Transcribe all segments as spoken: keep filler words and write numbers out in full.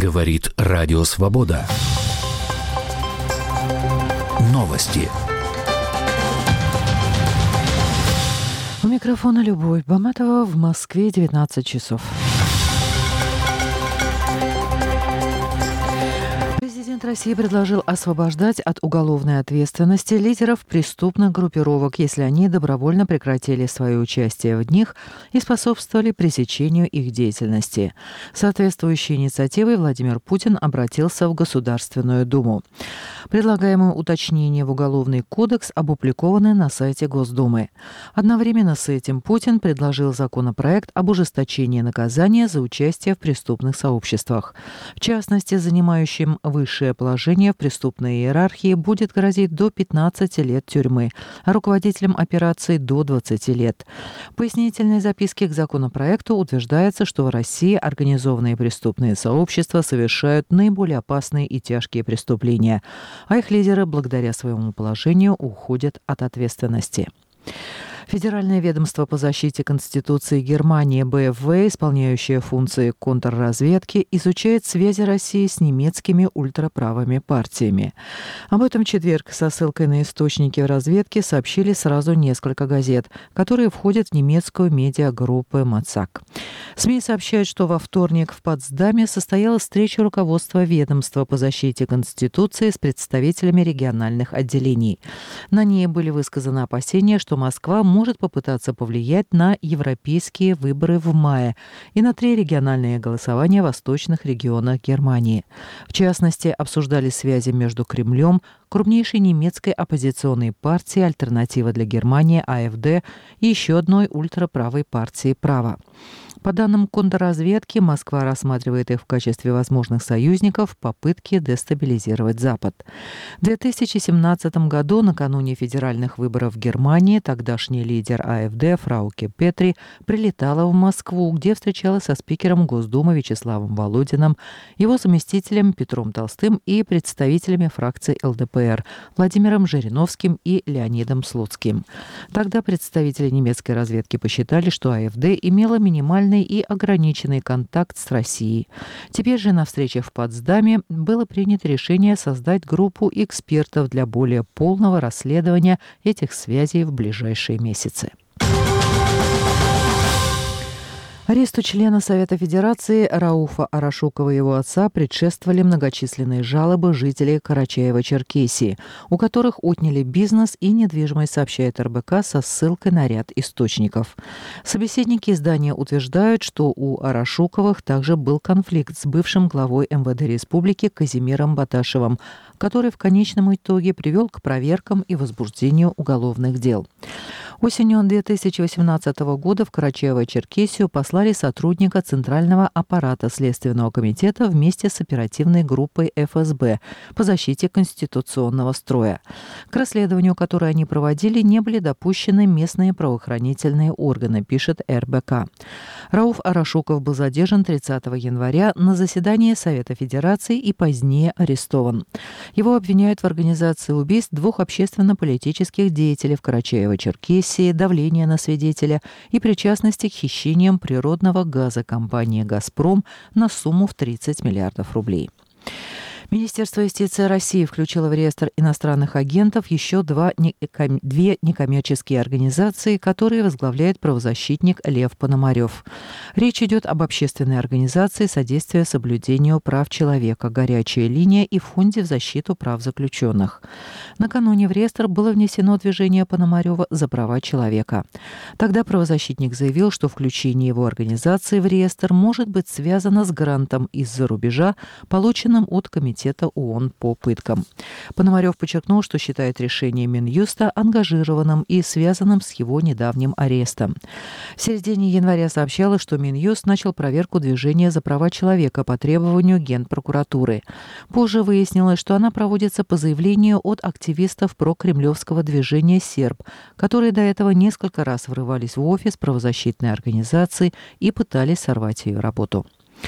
Говорит Радио Свобода. Новости. У микрофона Любовь Баматова. В Москве девятнадцать часов. Президент России предложил освобождать от уголовной ответственности лидеров преступных группировок, если они добровольно прекратили свое участие в них и способствовали пресечению их деятельности. Соответствующей инициативой Владимир Путин обратился в Государственную Думу. Предлагаемые уточнения в Уголовный кодекс опубликованы на сайте Госдумы. Одновременно с этим Путин предложил законопроект об ужесточении наказания за участие в преступных сообществах. В частности, занимающим высшее положение в преступной иерархии будет грозить до пятнадцати лет тюрьмы, а руководителям операций до двадцати лет. В пояснительной записке к законопроекту утверждается, что в России организованные преступные сообщества совершают наиболее опасные и тяжкие преступления, а их лидеры, благодаря своему положению, уходят от ответственности. Федеральное ведомство по защите Конституции Германии бэ эф вэ, исполняющее функции контрразведки, изучает связи России с немецкими ультраправыми партиями. Об этом в четверг со ссылкой на источники в разведке сообщили сразу несколько газет, которые входят в немецкую медиагруппу «Мацак». СМИ сообщают, что во вторник в Потсдаме состоялась встреча руководства ведомства по защите Конституции с представителями региональных отделений. На ней были высказаны опасения, что Москва может попытаться повлиять на европейские выборы в мае и на три региональные голосования в восточных регионах Германии. В частности, обсуждали связи между Кремлем, крупнейшей немецкой оппозиционной партией «Альтернатива для Германии» а эф дэ и еще одной ультраправой партией «Право». По данным контрразведки, Москва рассматривает их в качестве возможных союзников в попытке дестабилизировать Запад. В две тысячи семнадцатом году, накануне федеральных выборов в Германии, тогдашний лидер а эф дэ Фрауке Петри прилетала в Москву, где встречалась со спикером Госдумы Вячеславом Володиным, его заместителем Петром Толстым и представителями фракции эл дэ пэ эр Владимиром Жириновским и Леонидом Слуцким. Тогда представители немецкой разведки посчитали, что а эф дэ имела минимальный и ограниченный контакт с Россией. Теперь же на встрече в Потсдаме было принято решение создать группу экспертов для более полного расследования этих связей в ближайшие месяцы. Аресту члена Совета Федерации Рауфа Арашукова и его отца предшествовали многочисленные жалобы жителей Карачаево-Черкесии, у которых отняли бизнес и недвижимость, сообщает эр бэ ка со ссылкой на ряд источников. Собеседники издания утверждают, что у Арашуковых также был конфликт с бывшим главой эм вэ дэ республики Казимиром Баташевым, который в конечном итоге привел к проверкам и возбуждению уголовных дел. Осенью две тысячи восемнадцатого года в Карачаево-Черкесию послали сотрудника Центрального аппарата Следственного комитета вместе с оперативной группой эф эс бэ по защите конституционного строя. К расследованию, которое они проводили, не были допущены местные правоохранительные органы, пишет эр бэ ка. Рауф Арашуков был задержан тридцатого января на заседании Совета Федерации и позднее арестован. Его обвиняют в организации убийств двух общественно-политических деятелей в Карачаево-Черкесии, давления на свидетеля и причастности к хищениям природного газа компании «Газпром» на сумму в тридцать миллиардов рублей. Министерство юстиции России включило в реестр иностранных агентов еще два, две некоммерческие организации, которые возглавляет правозащитник Лев Пономарев. Речь идет об общественной организации содействия соблюдению прав человека «Горячая линия» и Фонде в защиту прав заключенных. Накануне в реестр было внесено движение Пономарева «За права человека». Тогда правозащитник заявил, что включение его организации в реестр может быть связано с грантом из-за рубежа, полученным от Комитета ООН по пыткам. Пономарев подчеркнул, что считает решение Минюста ангажированным и связанным с его недавним арестом. В середине января сообщалось, что Минюст начал проверку движения «За права человека» по требованию Генпрокуратуры. Позже выяснилось, что она проводится по заявлению от активистов прокремлевского движения «Серб», которые до этого несколько раз врывались в офис правозащитной организации и пытались сорвать ее работу.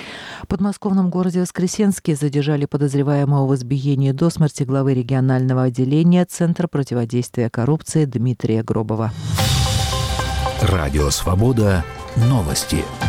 В подмосковном городе Воскресенске задержали подозреваемого в избиении до смерти главы регионального отделения Центра противодействия коррупции Дмитрия Гробова. Радио «Свобода». Новости.